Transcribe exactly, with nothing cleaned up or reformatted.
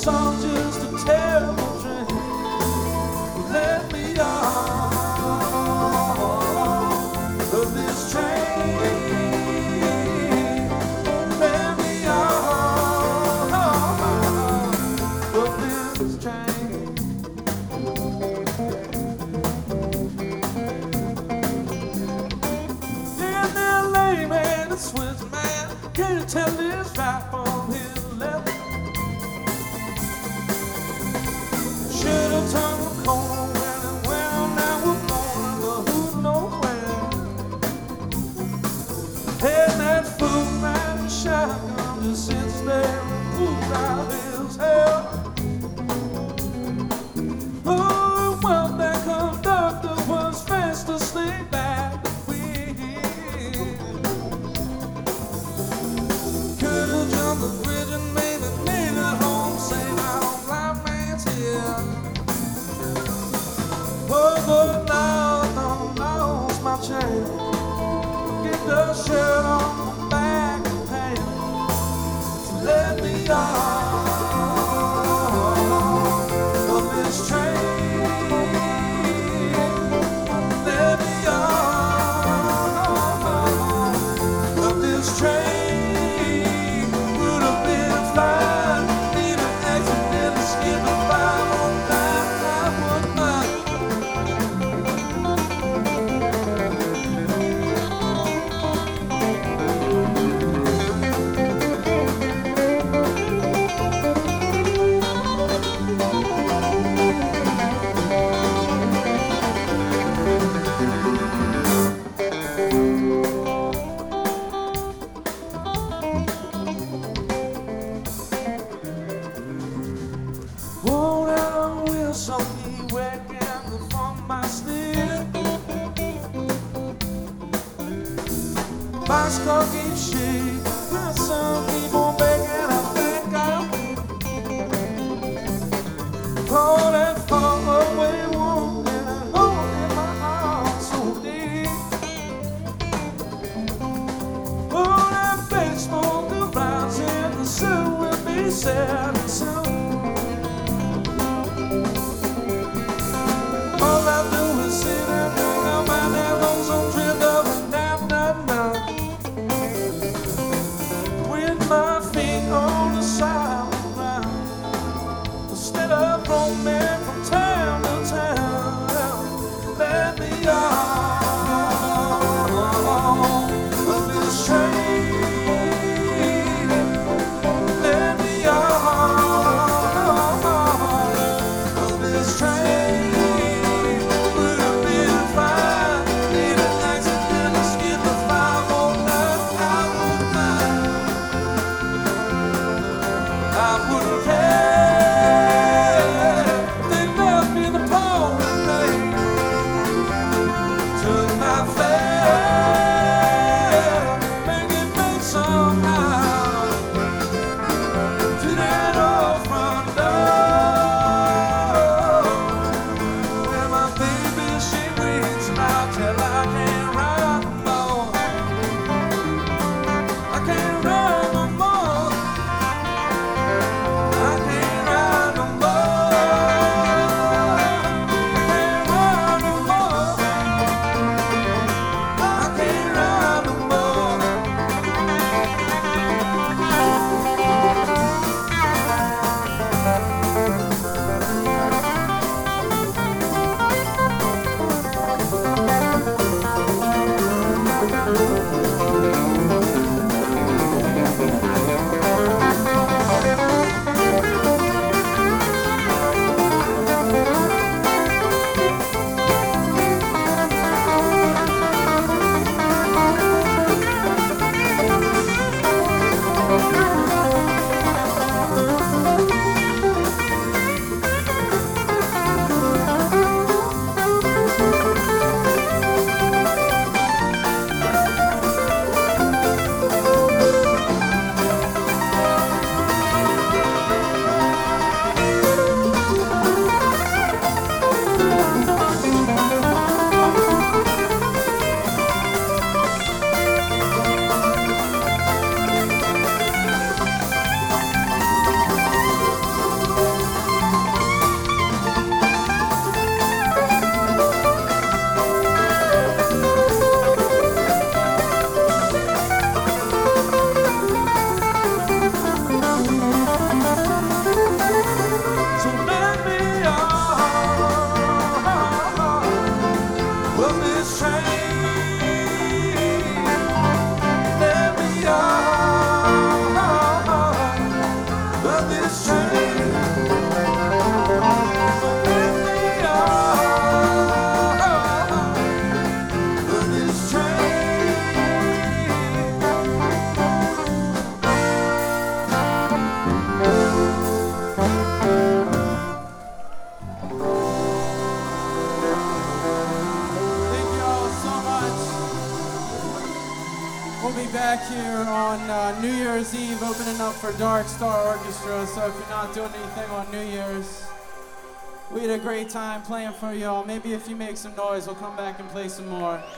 it's all just a terrible dream. Let me off of this train. Let me off of this train. In L A, man, the Swiss man, can you tell this right from his left? Should've turned the corner when and well, now we're going, but who knows where? Hey, that fool man, the shotgun just sits there and pulls out his hair. Oh, well, that conductor was fast asleep at the wheel. Could've jumped the bridge and maybe made it home, save our blind man's here. Oh, but now I lost my chain. Get the shirt on my back and pants. So let me off of this train. Let me off of this train. Would have been fine. Need an accident to skip a five on that. I would not. Won't I will so me waking from my sleep? My skull keeps shaking, my son keep on begging. I think I'll call that far away woman and hold in my arms so deep. Oh, that big smoke that rises in the sun will be sad and soon. All I do is sit and think about that lonesome trip of a nap, nap, nap. With my feet on the side of the ground, instead of roaming from town to town. Let me off of this train. Let me off of this train. I back here on uh, New Year's Eve opening up for Dark Star Orchestra, so if you're not doing anything on New Year's, we had a great time playing for y'all. Maybe if you make some noise, we'll come back and play some more.